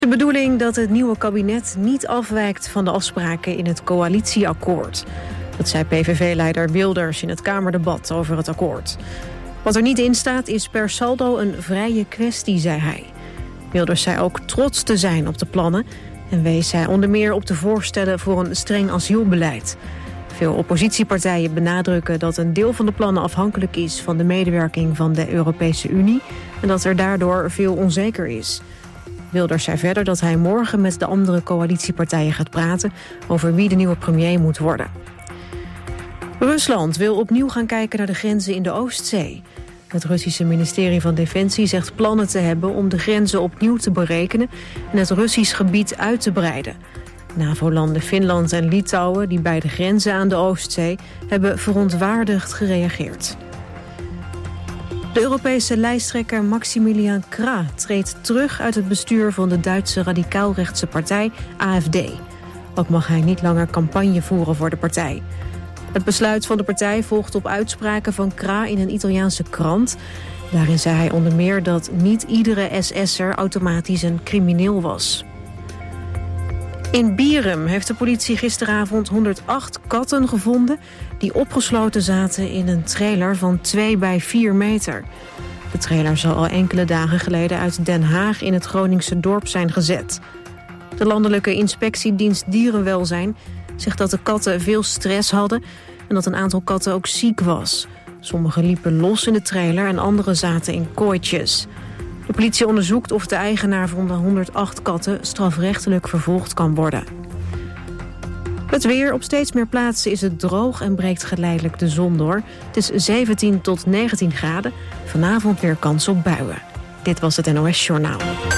De bedoeling dat het nieuwe kabinet niet afwijkt van de afspraken in het coalitieakkoord. Dat zei PVV-leider Wilders in het Kamerdebat over het akkoord. Wat er niet in staat is per saldo een vrije kwestie, zei hij. Wilders zei ook trots te zijn op de plannen en wees hij onder meer op de voorstellen voor een streng asielbeleid. Veel oppositiepartijen benadrukken dat een deel van de plannen afhankelijk is van de medewerking van de Europese Unie en dat er daardoor veel onzeker is. Wilders zei verder dat hij morgen met de andere coalitiepartijen gaat praten over wie de nieuwe premier moet worden. Rusland wil opnieuw gaan kijken naar de grenzen in de Oostzee. Het Russische ministerie van Defensie zegt plannen te hebben om de grenzen opnieuw te berekenen en het Russisch gebied uit te breiden. NAVO-landen Finland en Litouwen, die bij de grenzen aan de Oostzee, hebben verontwaardigd gereageerd. De Europese lijsttrekker Maximilian Krah treedt terug uit het bestuur van de Duitse radicaalrechtse partij AfD. Ook mag hij niet langer campagne voeren voor de partij. Het besluit van de partij volgt op uitspraken van Krah in een Italiaanse krant. Daarin zei hij onder meer dat niet iedere SS'er automatisch een crimineel was. In Bierum heeft de politie gisteravond 108 katten gevonden die opgesloten zaten in een trailer van 2 bij 4 meter. De trailer zou al enkele dagen geleden uit Den Haag in het Groningse dorp zijn gezet. De Landelijke Inspectiedienst Dierenwelzijn zegt dat de katten veel stress hadden en dat een aantal katten ook ziek was. Sommige liepen los in de trailer en andere zaten in kooitjes. De politie onderzoekt of de eigenaar van de 108 katten strafrechtelijk vervolgd kan worden. Het weer. Op steeds meer plaatsen is het droog en breekt geleidelijk de zon door. Het is 17 tot 19 graden. Vanavond weer kans op buien. Dit was het NOS Journaal.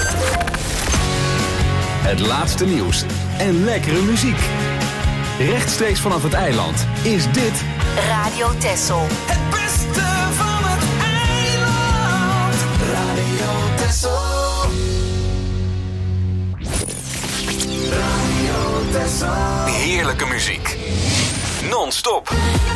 Het laatste nieuws en lekkere muziek. Rechtstreeks vanaf het eiland is dit Radio Texel. Het beste van het eiland. Radio Texel. Radio Texel. heerlijke muziek. Non-stop.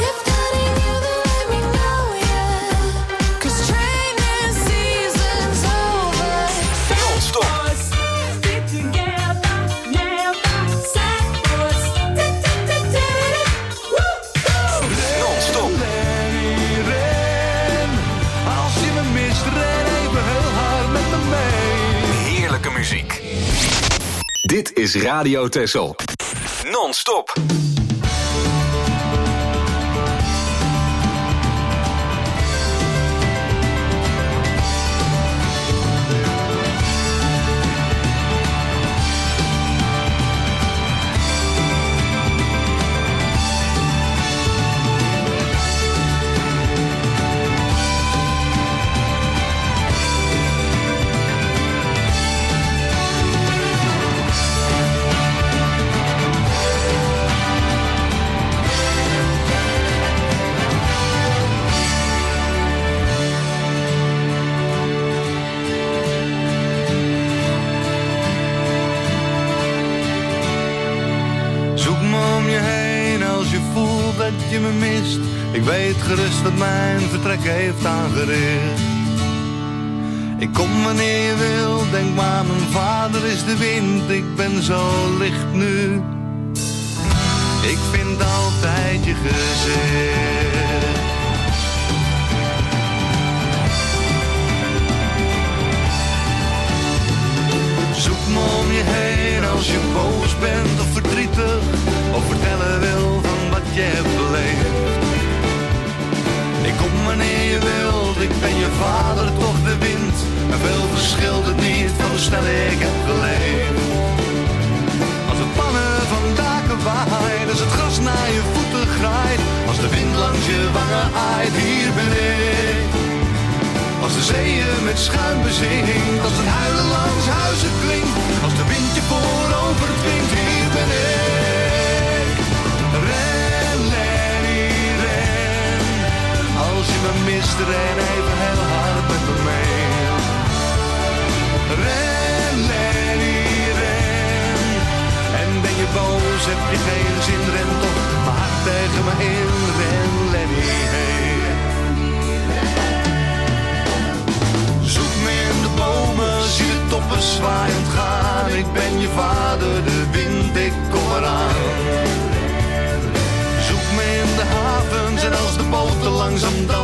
Muziek. Dit is Radio Texel. Non-stop. Je me mist, ik weet gerust dat mijn vertrek heeft aangericht. Ik kom wanneer je wil, denk maar mijn vader is de wind. Ik ben zo licht nu, ik vind altijd je gezicht. Zoek me om je heen als je boos bent of verdrietig, of vertellen wil van wat je hebt beleefd. Ik kom wanneer je wilt, ik ben je vader, toch de wind. En veel verschilt het niet van hoe snel ik heb geleefd. Als de pannen van daken waaien, als het gras naar je voeten graait, als de wind langs je wangen aait, hier ben ik. Als de zeeën met schuim bezinkt, als het huilen langs huizen klinkt, als de wind je voorover dwingt, hier ben ik. Ren, Lenny, ren. Als je me mist, ren even heel hard met me mee. Ren, Lenny, ren. En ben je boos, heb je geen zin, ren toch maar hard tegen me in. Ren, Lenny, hey. Zoek me in de bomen, zie de toppen zwaaiend gaan. Ik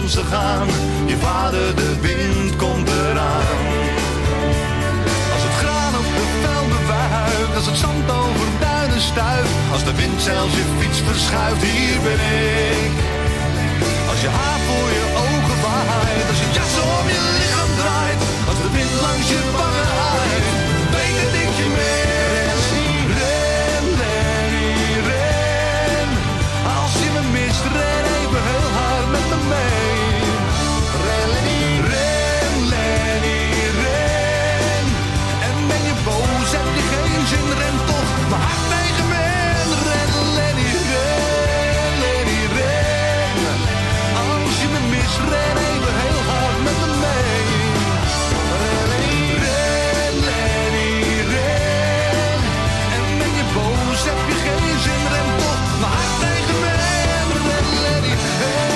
dansen gaan. Je vader, de wind komt eraan. Als het graan op de velden wuift, als het zand over duinen stuift, als de wind zelfs je fiets verschuift, hier ben ik. Als je haar voor je ogen waait, als je jas om je lichaam draait, als de wind langs je wangen haait, weet dat ik je mee. Ren, Lenny, ren. Als je me mist, ren even heel hard met me mee. Ren, Lenny, ren, Lenny, ren. En ben je boos, heb je geen zin, ren toch mijn hart tegen me. Ren, Lenny, ren, Lenny, ren. Als je me mist, ren even heel hard met me mee. Ren, Lenny, ren, Lenny, ren. En ben je boos, heb je geen zin, ren toch mijn hart tegen me. Ren, Lenny, ren.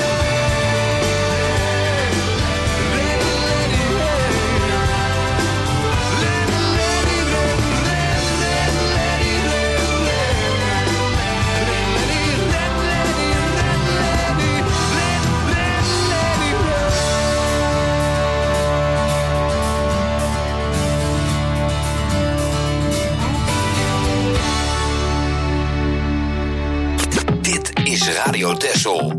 Ren, Lenny, ren. Ren, Lenny, ren, ren, ren, Lenny, ren, ren. Ren, Lenny, ren, Lenny, ren, Lenny, ren, ren, Lenny, ren. Dit is Radio Texel.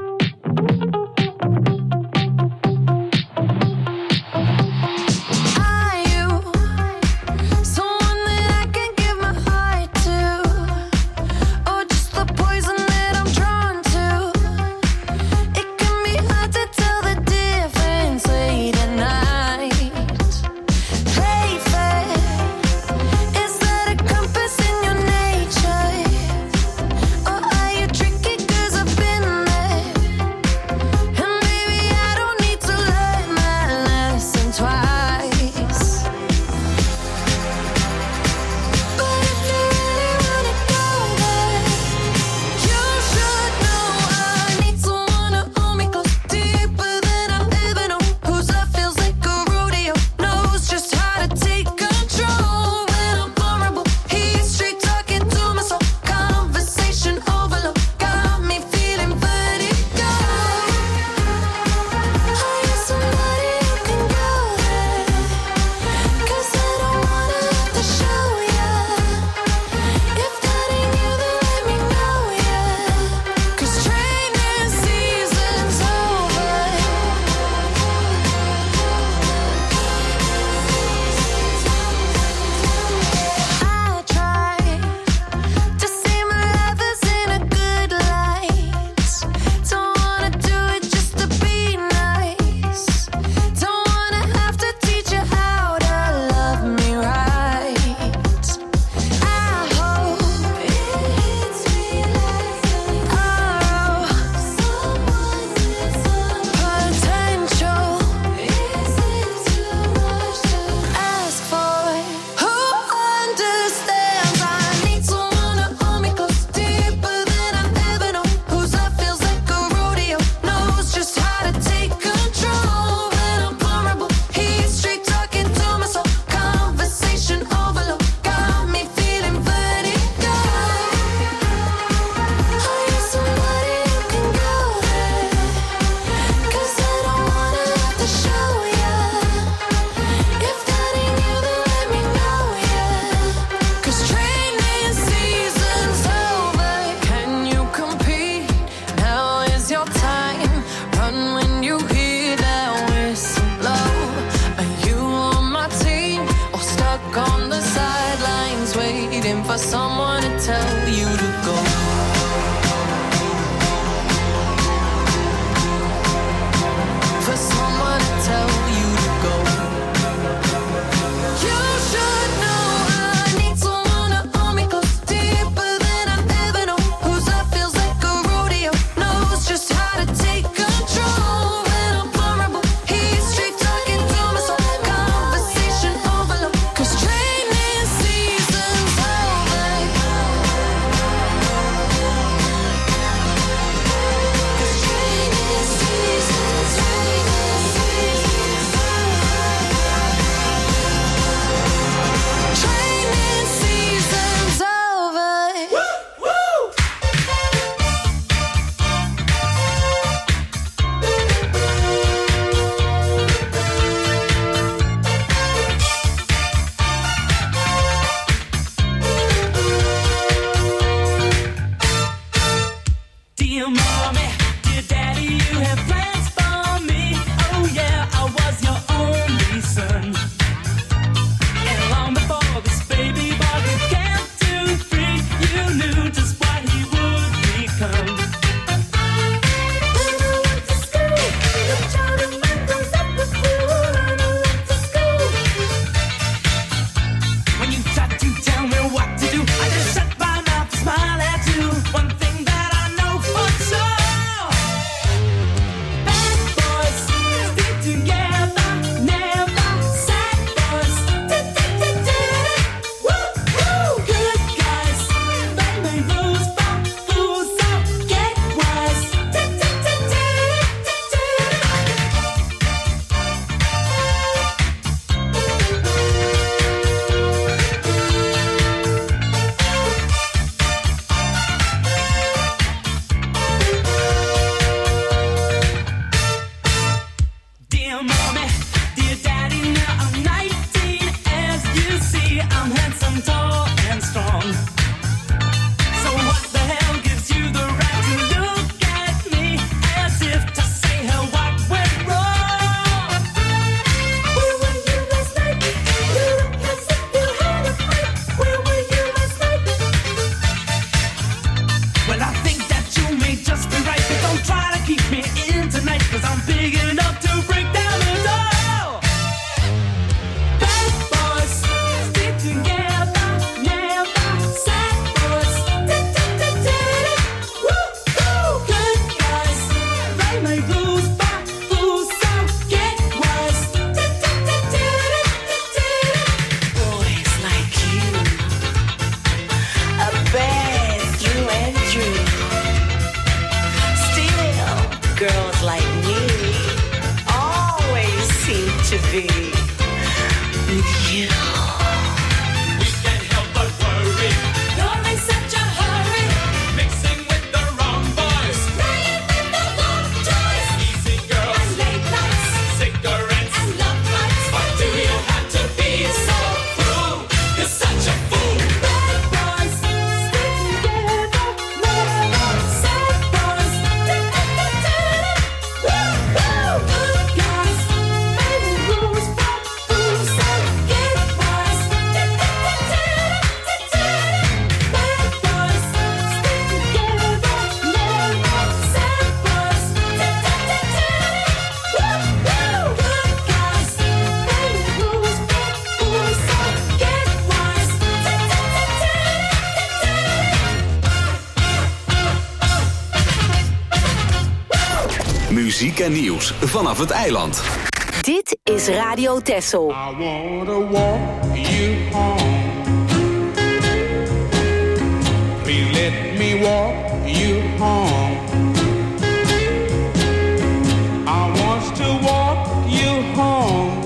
Are you someone that I can give my heart to, or just the poison that I'm drawn to? It can be hard to tell the difference late at night. Play fair, is that a compass in your nature, or are you tricky 'cause I've been there? And maybe I don't need to learn my lesson twice. But if you really wanna go there, you should know I need someone to hold me close, deeper than I've ever known. Whose love feels like a rodeo, knows just how to take control when I'm vulnerable. He's straight talking to my soul, conversation overload, got me feeling vertigo. Are you somebody who can go there? 'Cause I don't wanna have to show ya. If that ain't you, then let me know ya. 'Cause training season's over. I try to see my lovers in a good light. Don't wanna do it just to be nice. Don't wanna have to teach you how to love me right. I hope it's realizing someone with some potential. Is it too much to ask for? Who understands? I need someone to hold me close, deeper than I've ever known. Whose love feels like a rodeo, knows just how to take control when I'm vulnerable. He's straight talking to my soul, conversation overload, got me feeling vertigo. Are you somebody who can go there? 'Cause I don't wanna have to show ya. If that ain't you, then let me know ya. 'Cause training season's over. Can you compete? Now is your time. Run when you hear that whistle blow. Are you on my team or stuck on the sidelines waiting for someone to tell you to go? For someone to tell you to go. You should know I need someone to hold me close, deeper than I've ever known. Whose love feels like a rodeo, knows just how to take control when I'm vulnerable. He's straight talking to my soul, conversation overload. 'Cause training season's over. Muziek en nieuws vanaf het eiland. Dit is Radio Texel. I wanna walk you home. Please let me walk you home. I want to walk you home.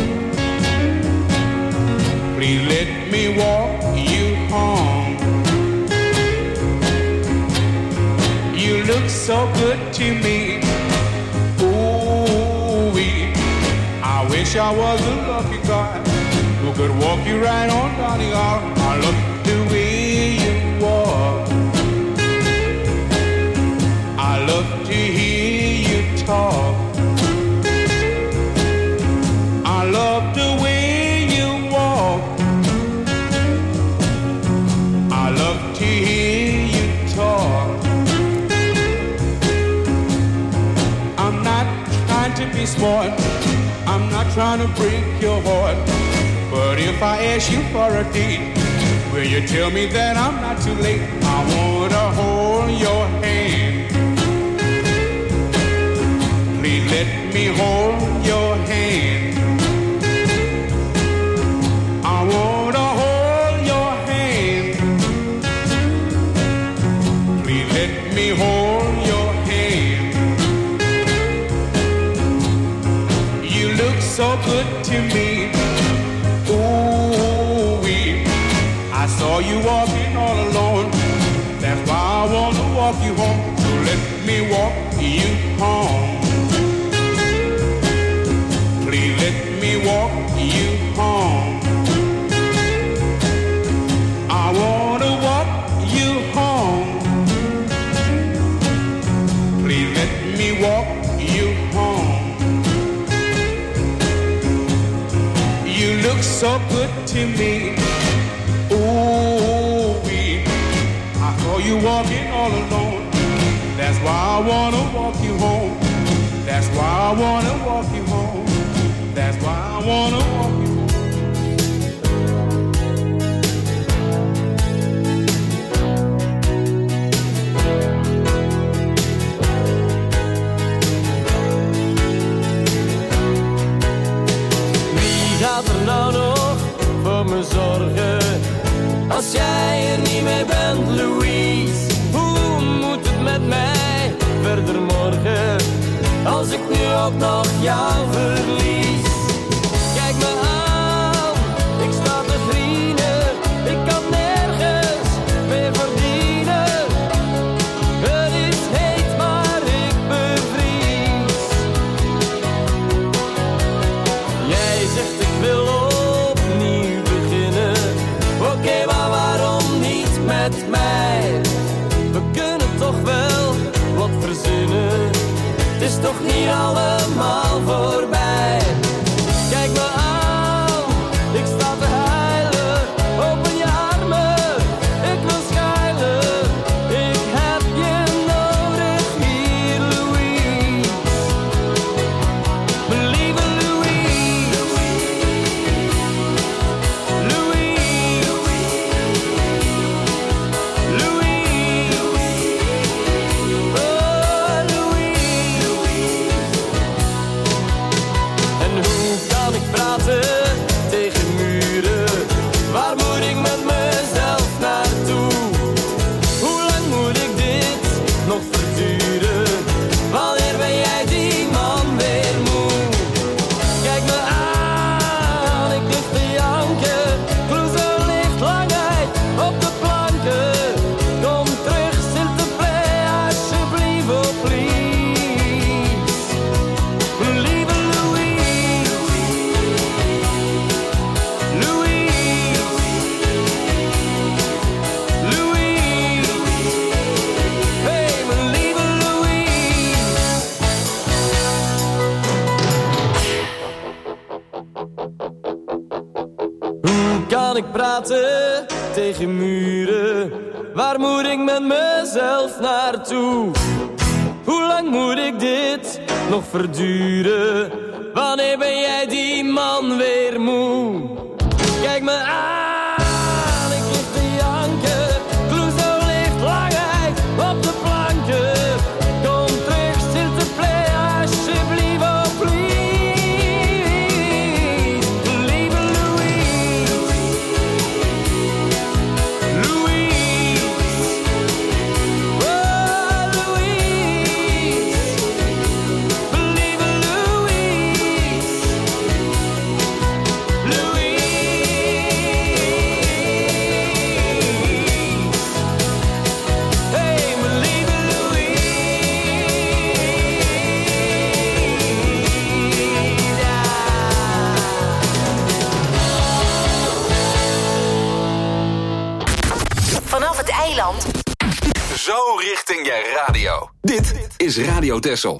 Please let me walk you home. You look so good to me. I wish I was a lucky guy who could walk you right on down the aisle. I love the way you walk. I love to hear you talk. I love the way you walk. I love to hear you talk. I'm not trying to be smart. I'm not trying to break your heart, but if I ask you for a date, will you tell me that I'm not too late? I wanna hold your hand. Please let me hold your hand. I wanna hold your hand. Please let me hold your hand. You look so good to me. Ooh-wee. I saw you walking all alone. That's why I wanna walk you home. So let me walk you home. Please let me walk you home. I wanna walk you home. Please let me walk you home. You look so good to me. Ooh-wee. I saw you walking all alone. That's why I wanna walk you home. That's why I wanna walk you home. That's why I wanna walk you home. Gaat er nou nog voor me zorgen als jij er niet meer bent, Louise? Hoe moet het met mij verder morgen als ik nu ook nog jou verlies? Kijk me aan, ik sta te vrienden, ik kan nergens meer verdienen. Het is heet, maar ik bevries. Jij zegt ik wil opnieuw beginnen. Oké, maar waarom niet met mij? We kunnen toch wel wat verzinnen. Het is toch niet allemaal voorbij. Kijk me aan, ik sta te huilen. Open je armen, ik wil schuilen. Ik heb je nodig hier, Louise. Mijn lieve Louise. Louise. Louise. Oh, Louise. En hoe kan ik praten tegen muren? Waar moet ik met mezelf naartoe? Hoe lang moet ik dit nog verduren? Wanneer ben jij die man weer moe? Kijk me aan, ik lig te janken. Clouseau ligt lang uit op de planken. Kom terug, s'il te plaît, alsjeblieft, oh please. Mijn lieve Louise. Louise. Louise. Hey, mijn lieve Louise. Hoe kan ik praten tegen muren? Waar moet ik met mezelf naartoe? Hoe lang moet ik dit nog verduren? Wanneer ben jij die man weer moe? Kijk me aan, ik lig te janken. Clouseau ligt lang uit op de planken. Kom terug, s'il te plaît, vanaf het eiland. Zo richting je radio. Dit is Radio Texel.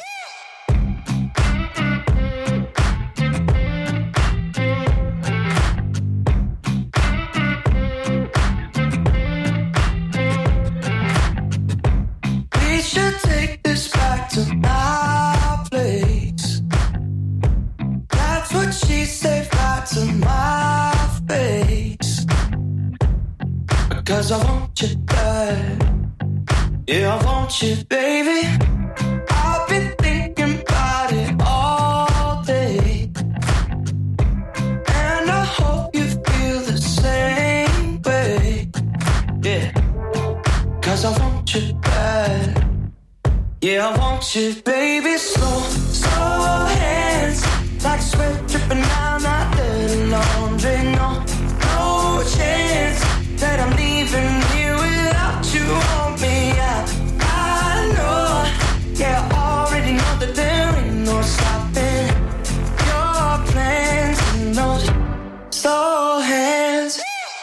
We should take this back to my place. That's what she said right to my face. Because I want you bad. Yeah, I want you, baby. I've been thinking about it all day. And I hope you feel the same way. Yeah. Cause I want you bad. Yeah, I want you, baby. Slow, slow hands. Like sweat dripping down that dirty laundry. No, no chance that I'm leaving here without you on me. I know. Yeah, I already know that there ain't no stopping your plans and those slow hands.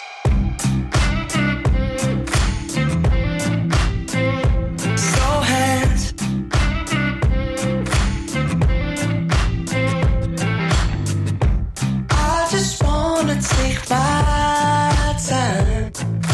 Take my time.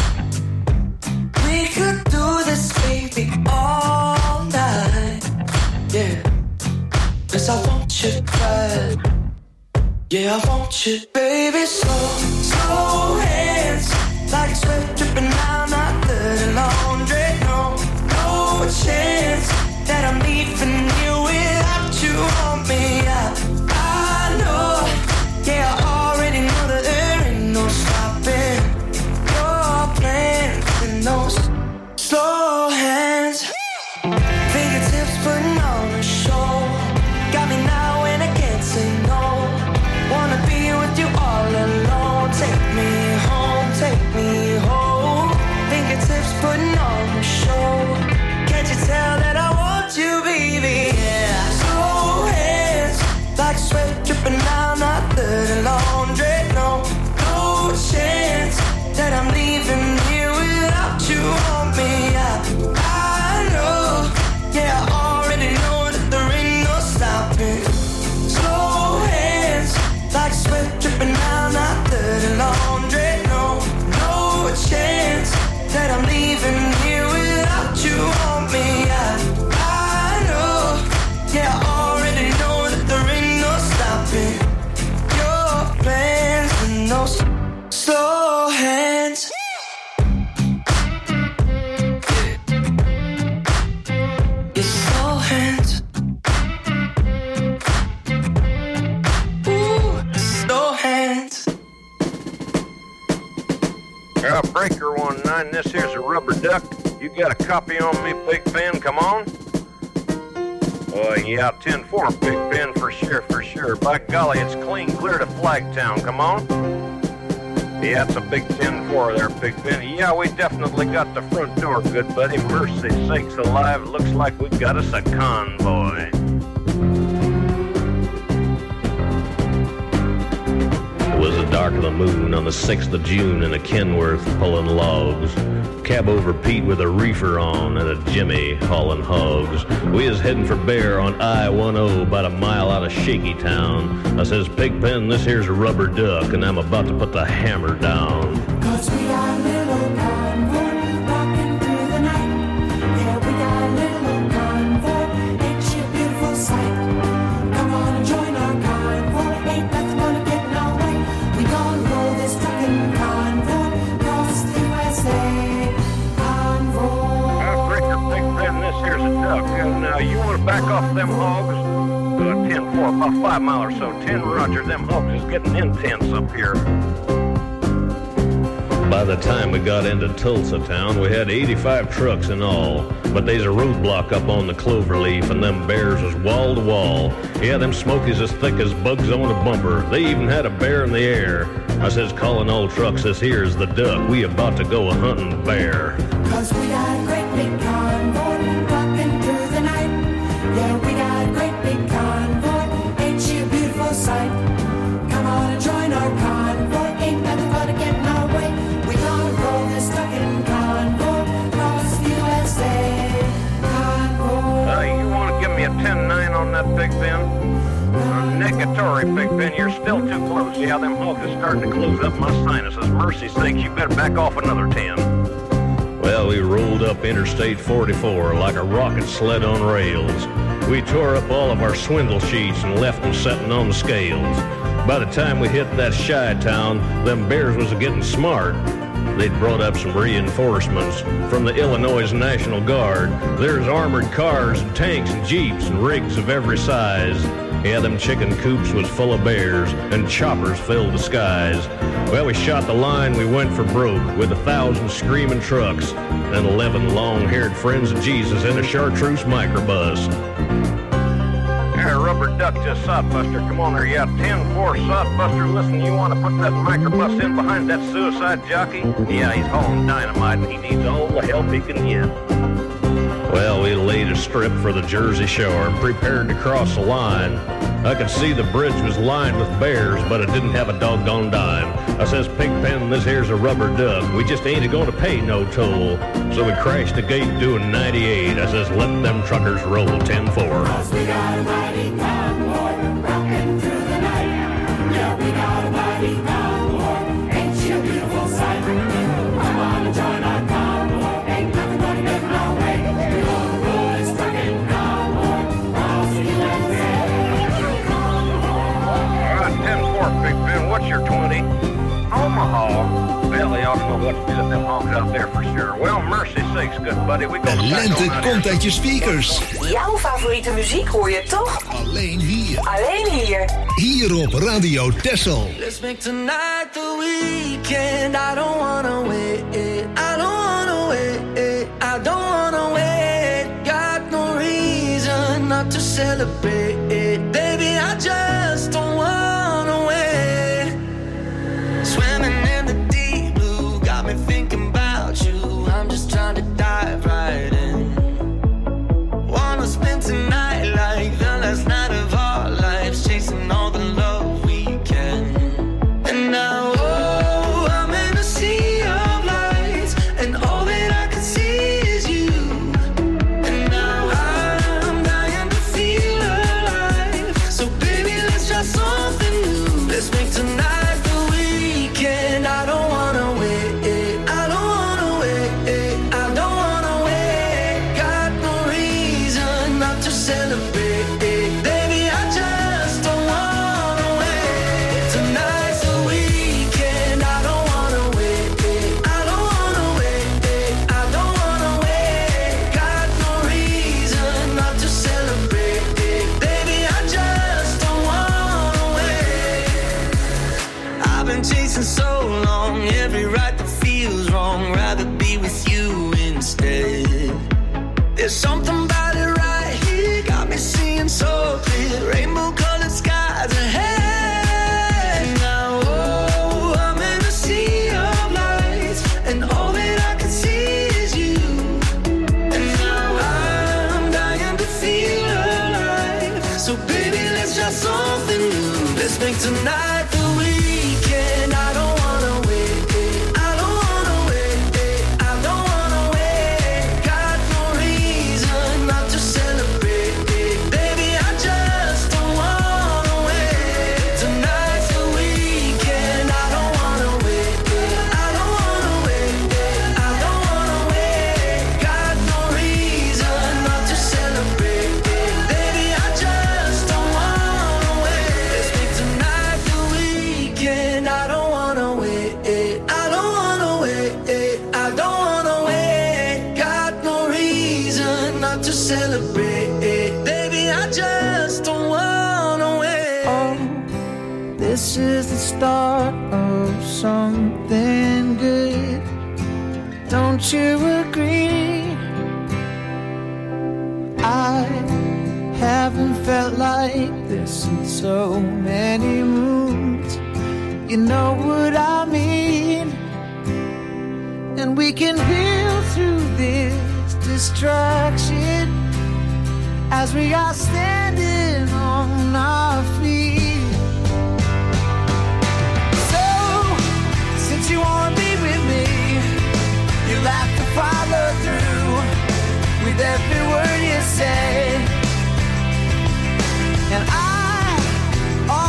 We could do this, baby, all night. Yeah, 'cause I want you bad. Yeah, I want you, baby. Slow, slow hands. Like sweat dripping down that dirty laundry. No, no chance that I'm leaving you without you on me. I know. Yeah, I already know that there ain't no stopping your plans in those slow hands. Fingertips putting on a show. Got me now and I can't say no. Wanna be with you all alone. Take me home, take me home. Fingertips putting on a show. Can't you tell that I want you, baby? Yeah. Slow hands, like sweat dripping down that dirty laundry. No, no chance that I'm leaving here without you on me. I know, yeah, I already know that there ain't no stopping. Slow hands, like sweat dripping down that dirty laundry. No, no chance that I'm leaving here without you on me. I know, yeah, I already know that there ain't no stopping your plans and those slow hands. Your slow hands. Ooh, slow hands. Breaker 19, this here's a rubber duck. You got a copy on me, Big Ben? Come on. Yeah, 10-4, Big Ben, for sure, for sure. By golly, it's clean clear to Flagtown. Come on. Yeah, it's a big 10-4 there, Big Ben. Yeah, we definitely got the front door, good buddy. Mercy sakes alive, looks like we got us a convoy. It was the dark of the moon on the 6th of June in a Kenworth pulling logs. Cab over Pete with a reefer on and a Jimmy hauling hogs. We is heading for Bear on I-10 about a mile out of Shaky Town. I says, Pigpen, this here's a rubber duck and I'm about to put the hammer down. 'Cause we got a little convoy rocking through the night. Yeah, we got a little convoy, ain't she a beautiful sight? Come on and join our convoy, ain't nothing gonna get in our way. We gonna roll this trucking convoy across the USA. Breaker, Pigpen, this here's a duck. And you want to back off them hogs? 10-4, about 5 mile or so. 10 Roger, them hogs is getting intense up here. By the time we got into Tulsa town, we had 85 trucks in all. But there's a roadblock up on the Cloverleaf, and them bears was wall to wall. Yeah, them smokies as thick as bugs on a bumper. They even had a bear in the air. I says, calling all trucks, this here's the duck. We about to go a-hunting bear. 'Cause we got a great big convoy rocking through the night. Yeah, we got a great big convoy, ain't she a beautiful sight? Come on and join our convoy, ain't nothing gonna get in our way. We gonna roll this trucking convoy Negatory, Big Ben. You're still too close. Yeah, them hogs is starting to close up my sinuses. Mercy sakes, you better back off another 10. Well, we rolled up Interstate 44 like a rocket sled on rails. We tore up all of our swindle sheets and left them setting on the scales. By the time we hit that shy town, them bears was getting smart. They'd brought up some reinforcements from the Illinois National Guard. There's armored cars and tanks and jeeps and rigs of every size. Yeah, them chicken coops was full of bears and choppers filled the skies. Well, we shot the line, we went for broke with 1,000 screaming trucks and 11 long-haired friends of Jesus in a chartreuse microbus. Hey, Rubber Duck to Sodbuster. Come on there, yeah, 10-4 Sodbuster. Listen, you want to put that microbus in behind that suicide jockey? Yeah, he's hauling dynamite and he needs all the help he can get. Well, we laid a strip for the Jersey Shore and prepared to cross the line. I could see the bridge was lined with bears, but it didn't have a doggone dime. I says, Pigpen, this here's a Rubber Duck. We just ain't going to pay no toll. So we crashed the gate doing 98. I says, let them truckers roll 10-4. 'Cause we got a mighty convoy rocking through the night. Yeah, we got a mighty convoy. Ain't she a beautiful sight? Come on and join our convoy. Ain't nothing gonna get in our way. We're gonna roll this trucking convoy across the USA. All right, 10-4, Big Ben. What's your 20? Omaha. Well, they ought to know what to do with them hogs out there for sure. Well, mercy sakes, good buddy. We De lente komt uit je speakers. Jouw favoriete muziek hoor je toch? Alleen hier. Alleen hier. Hier op Radio Texel. Let's make tonight the weekend. I don't wanna wait. I don't wanna wait. I don't wanna wait. Got no reason not to celebrate. Baby, I just don't wanna wait. Swimming in the deep blue got me thinking about you. I'm just trying to dive right in. Wanna spend tonight like the last night of our lives, chasing all the love we can. And now, oh, I'm in a sea of lights, and all that I can see is you. And now I'm dying to feel alive. So baby, let's try something new. Let's make tonight the weekend. I don't wanna wait. I don't wanna wait. I don't wanna wait. Got no reason not to celebrate. Baby, I just don't wanna wait. Tonight's the weekend. I don't wanna wait. I don't wanna wait. I don't wanna wait. Got no reason not to celebrate. Baby, I just don't wanna wait. I've been chasing so long, every right that feels wrong. Rather be with you instead. There's something about it right here, got me seeing so clear. Rainbow-colored skies ahead. Now, oh, I'm in a sea of lights, and all that I can see is you. And now I'm dying to feel alive. So baby, let's try something new. Let's make tonight the weekend. I don't wanna wait. I don't wanna wait. I don't wanna wait. Got no reason not to celebrate. Baby, I just don't wanna wait. Tonight's the weekend. I don't wanna wait. I don't wanna wait. I don't wanna wait. Got no reason not to celebrate. Baby, I just don't wanna wait. Let's make tonight the weekend. I don't wanna wait. I don't wanna wait. I don't wanna wait. Got no reason not to celebrate. Baby, I just don't wanna wait. Oh, this is the start of something good. Don't you agree? I haven't felt like this in so many moons. You know what I mean? And we can build through this distraction as we are standing on our feet. So, since you wanna be with me, you'll have to follow through with every word you say. And I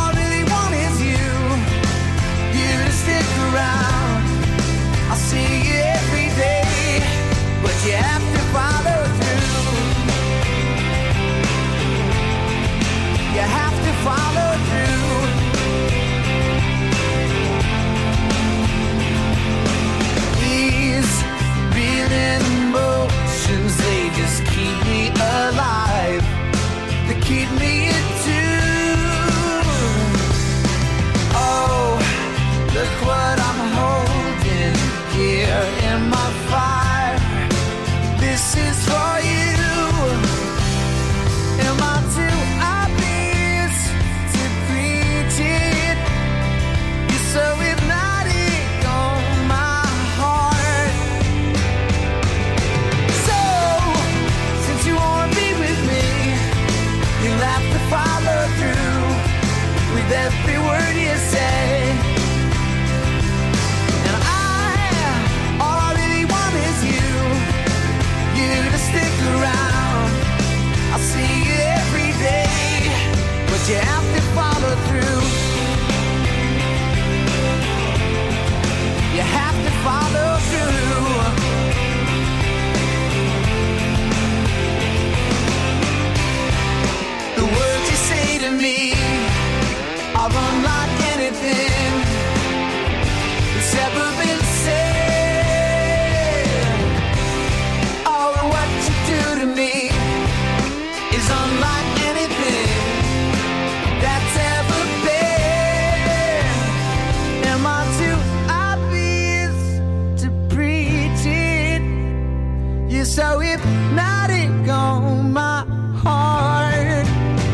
You're so hypnotic on my heart.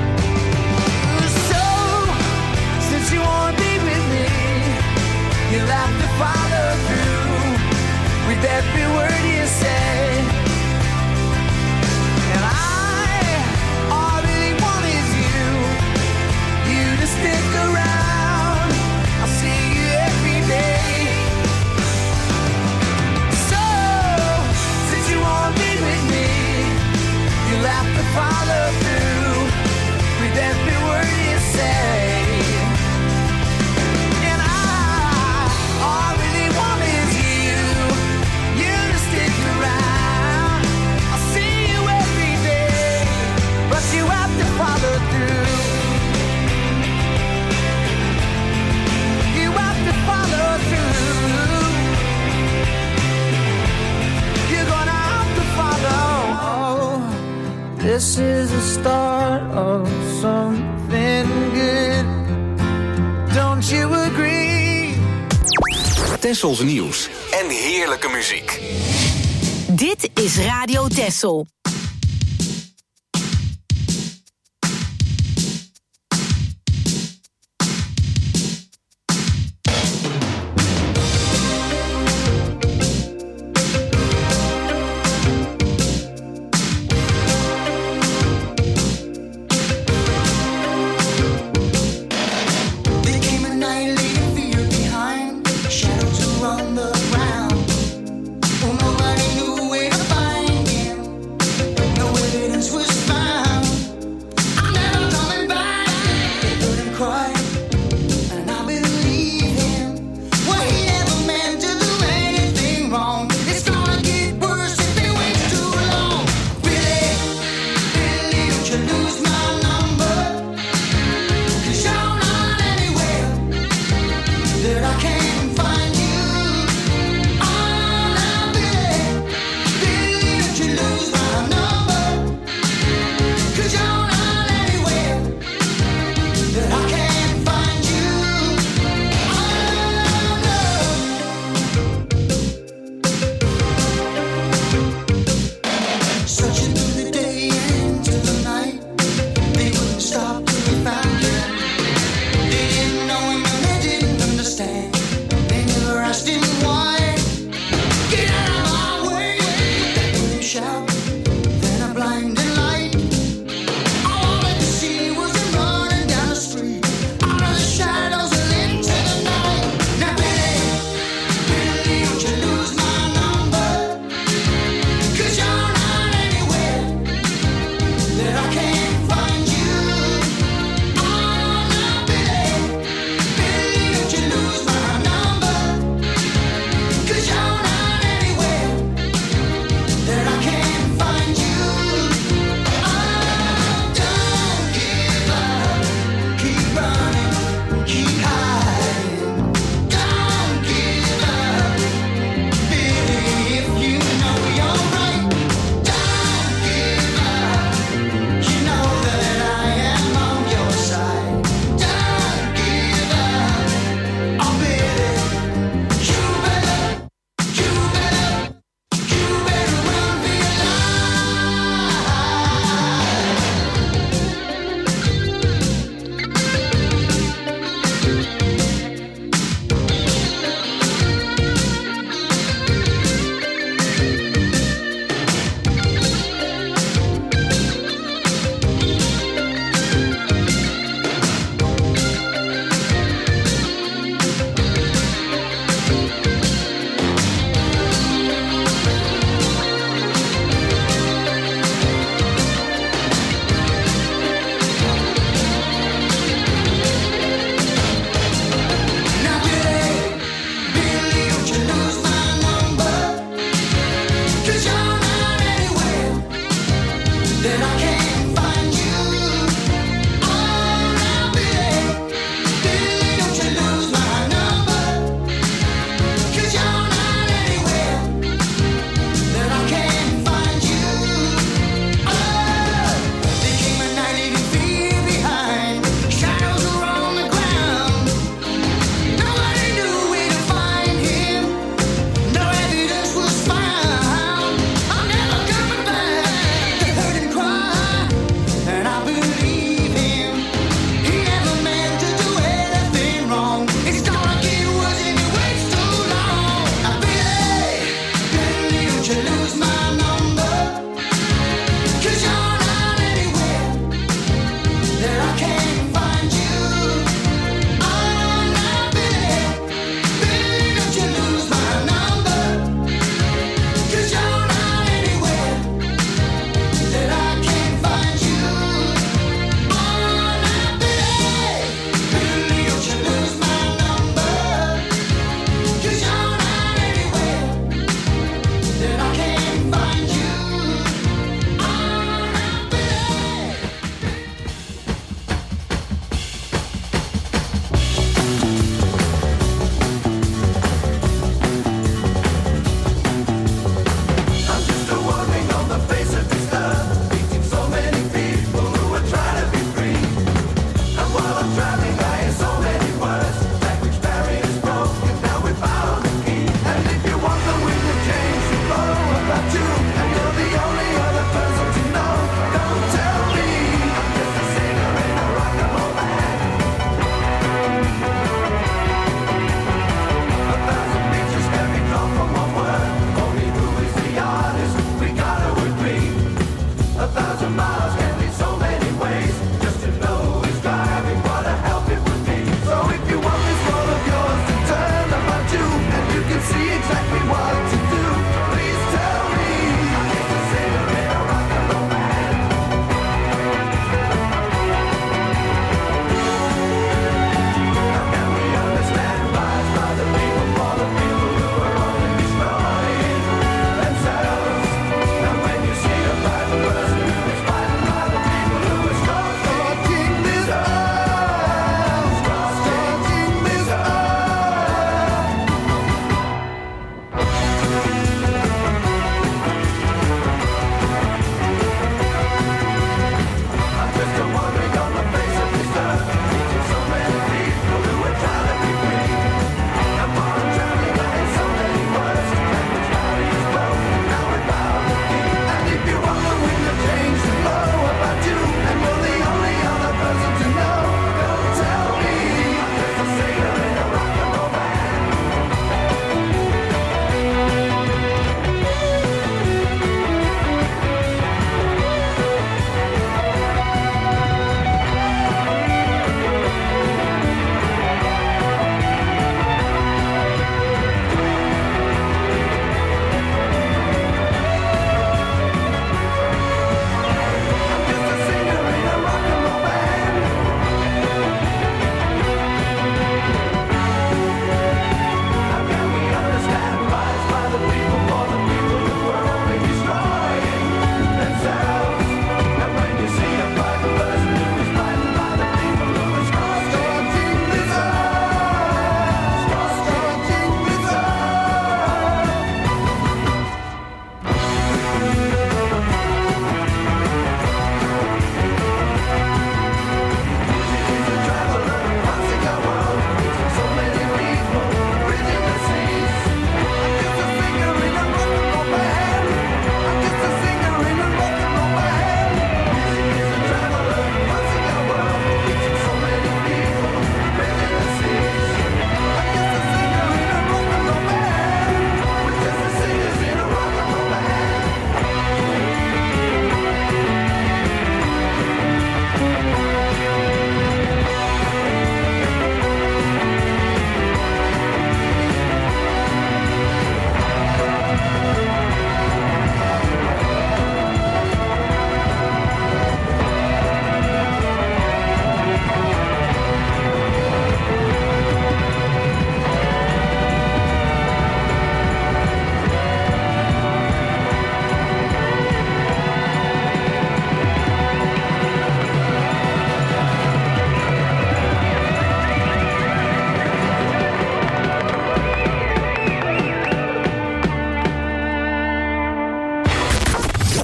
So, since you won't be with me, you'll have to follow through with every word you say. And all I really want is you to stick around. I'll see you every day. So, since you won't be with me, you'll have to follow through with every word you say. And all I really want is you to stick around. I'll see you every day, but you have to follow through. You have to follow through. You're gonna have to follow. This is the start of something good. Don't you agree? Tessels nieuws en heerlijke muziek. Dit is Radio Tessel. There came a night leaving fear behind, shadows around the ground. Oh, nobody knew where to find him.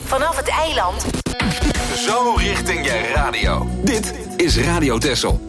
vanaf het eiland. Zo richting je radio. Dit is Radio Texel.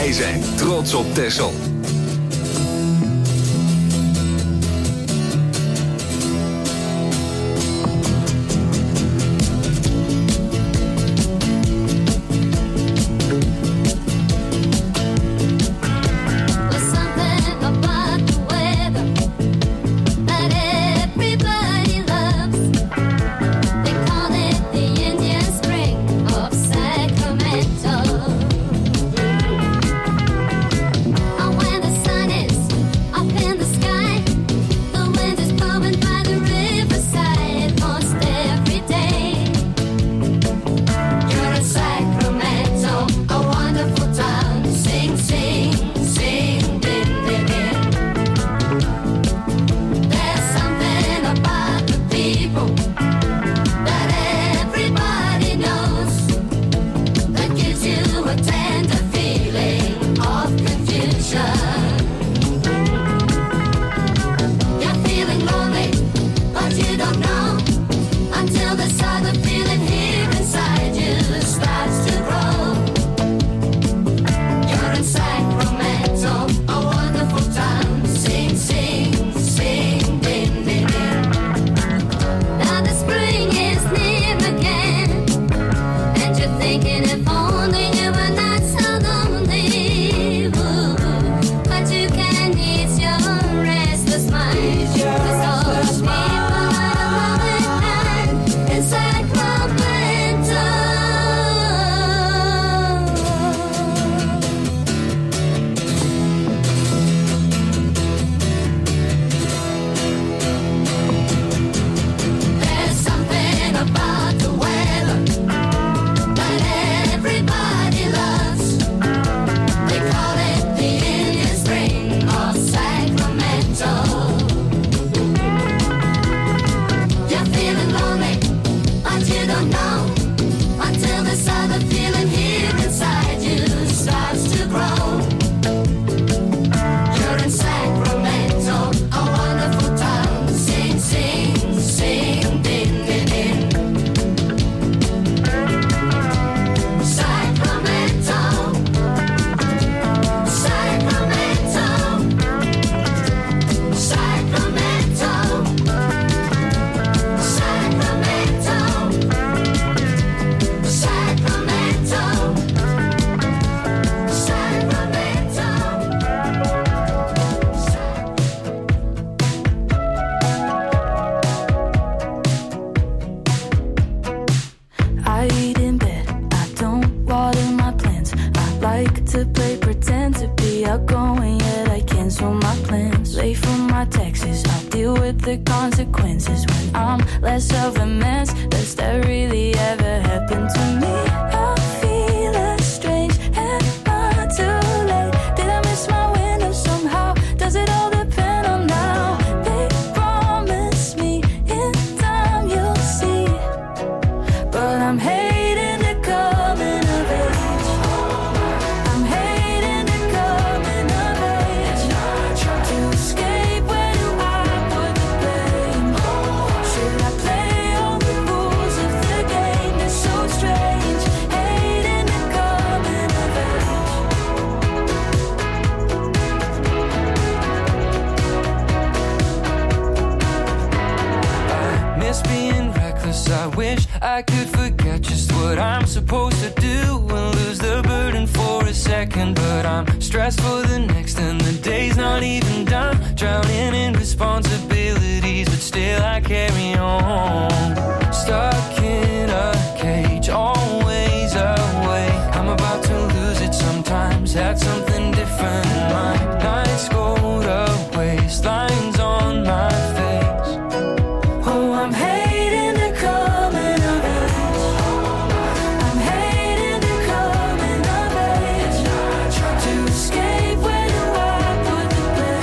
Wij zijn trots op Texel.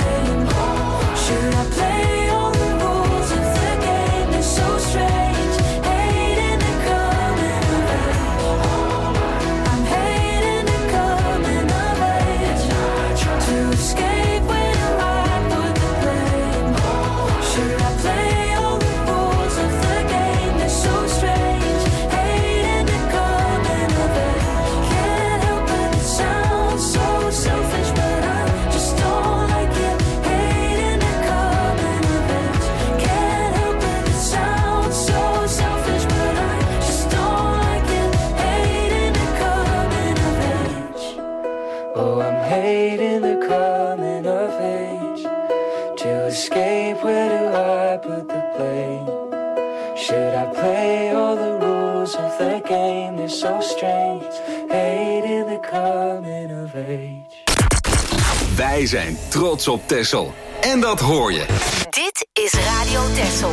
Should I play all the rules of the game? It's so strange. Hey, all the rules of the game, they're so strange. Hating the coming of age. Wij zijn trots op Texel. En dat hoor je. Dit is Radio Texel.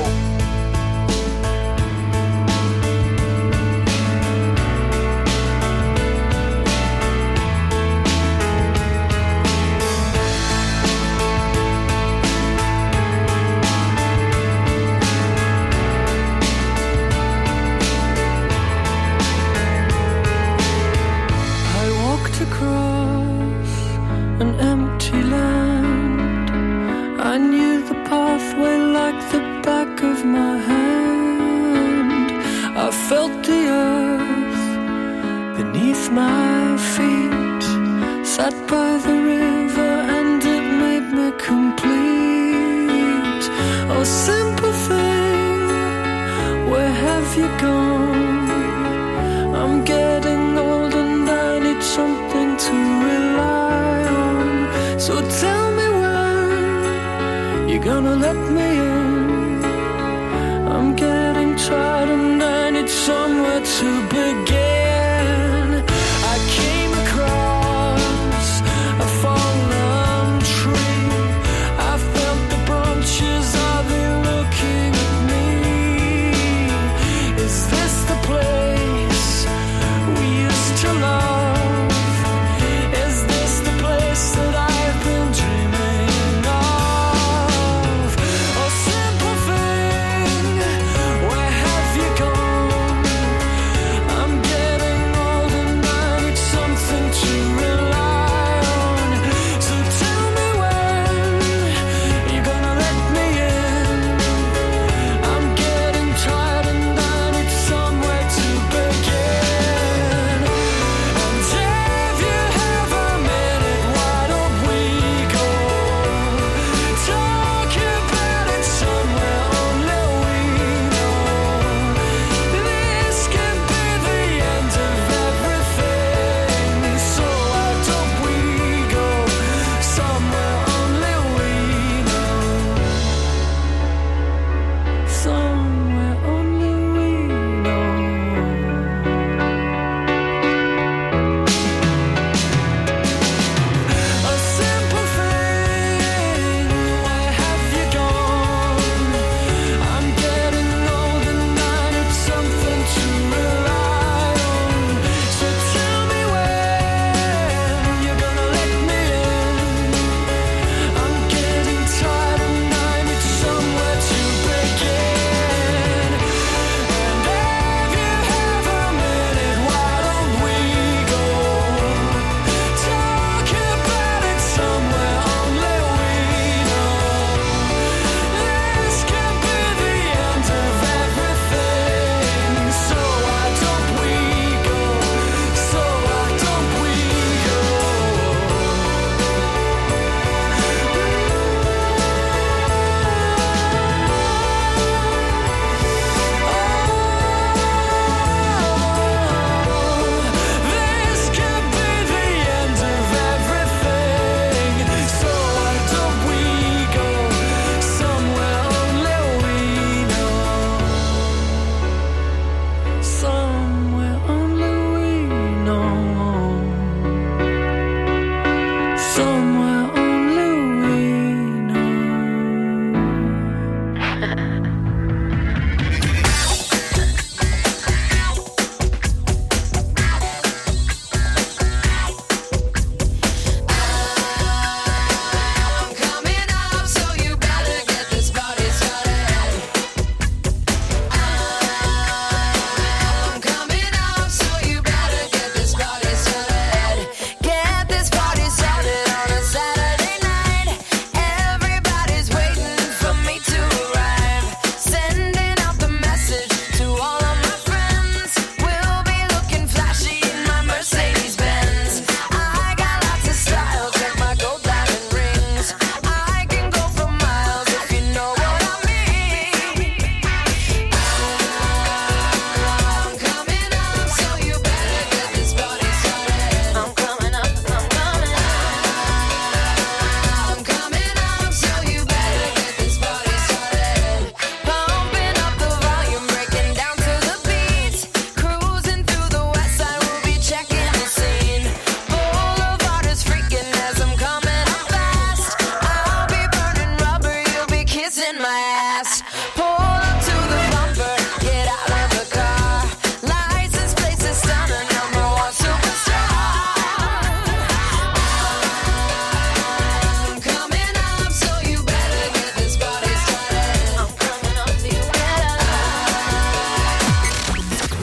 Across an empty land, I knew the pathway like the back of my hand. I felt the earth beneath my feet, sat by the river and it made me complete. Oh, simple thing, where have you gone? I'm getting old and I need something to rely on. So tell me when you're gonna let me in. I'm getting tired and I need somewhere to begin. I came across a fallen tree. I felt the branches, are they looking at me? Is this the place we used to love? Is this the place that I've been dreaming of? Oh,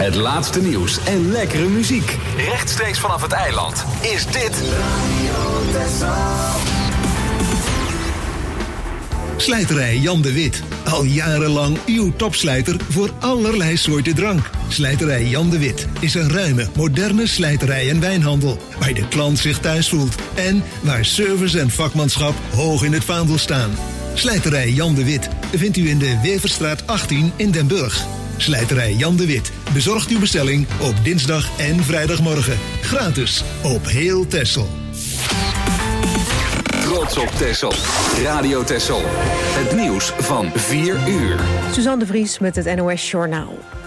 Het laatste nieuws en lekkere muziek. Rechtstreeks vanaf het eiland is dit Radio Texel. Slijterij Jan de Wit. Al jarenlang uw topslijter voor allerlei soorten drank. Slijterij Jan de Wit is een ruime, moderne slijterij en wijnhandel. Waar de klant zich thuis voelt. En waar service en vakmanschap hoog in het vaandel staan. Slijterij Jan de Wit vindt u in de Weverstraat 18 in Den Burg. Slijterij Jan de Wit bezorgt uw bestelling op dinsdag en vrijdagmorgen. Gratis op heel Texel. Trots op Texel. Radio Texel. Het nieuws van 4 uur. Suzanne de Vries met het NOS Journaal.